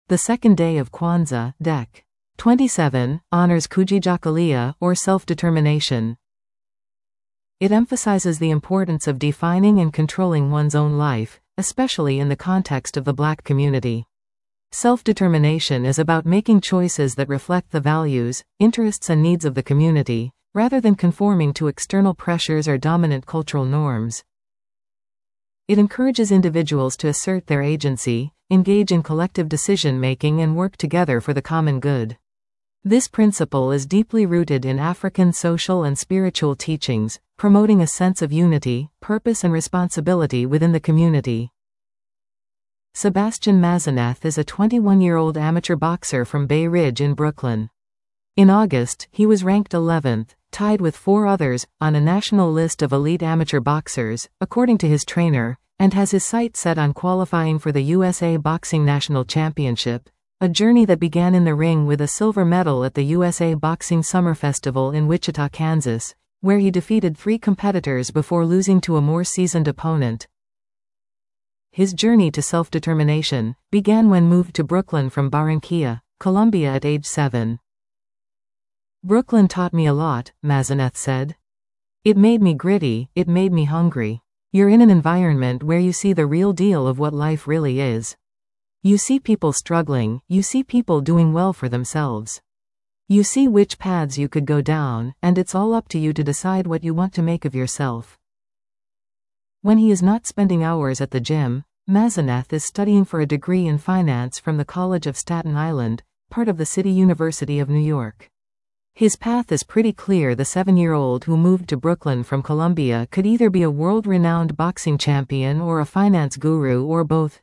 The second day of Kwanzaa, Dec. 27, honors Kujijakalia, or self-determination. It emphasizes the importance of defining and controlling one's own life, especially in the context of the Black community. Self-determination is about making choices that reflect the values, interests and needs of the community, rather than conforming to external pressures or dominant cultural norms. It encourages individuals to assert their agency, engage in collective decision-making and work together for the common good. This principle is deeply rooted in African social and spiritual teachings, promoting a sense of unity, purpose and responsibility within the community. Sebastian Mazeneth is a 21-year-old amateur boxer from Bay Ridge in Brooklyn. In August, he was ranked 11th, tied with 4 others, on a national list of elite amateur boxers, according to his trainer, and has his sights set on qualifying for the USA Boxing National Championship, a journey that began in the ring with a silver medal at the USA Boxing Summer Festival in Wichita, Kansas, where he defeated 3 competitors before losing to a more seasoned opponent. His journey to self-determination began when moved to Brooklyn from Barranquilla, Colombia at age 7. "Brooklyn taught me a lot," Mazeneth said. "It made me gritty, it made me hungry. You're in an environment where you see the real deal of what life really is. You see people struggling, you see people doing well for themselves. You see which paths you could go down, and it's all up to you to decide what you want to make of yourself." When he is not spending hours at the gym, Mazeneth is studying for a degree in finance from the College of Staten Island, part of the City University of New York. His path is pretty clear. The 7-year-old who moved to Brooklyn from Colombia could either be a world-renowned boxing champion or a finance guru or both.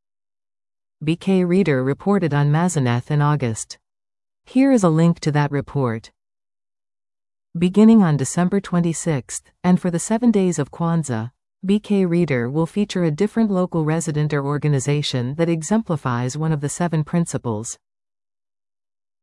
BK Reader reported on Mazeneth in August. Here is a link to that report. Beginning on December 26, and for the 7 days of Kwanzaa, BK Reader will feature a different local resident or organization that exemplifies one of the 7 principles.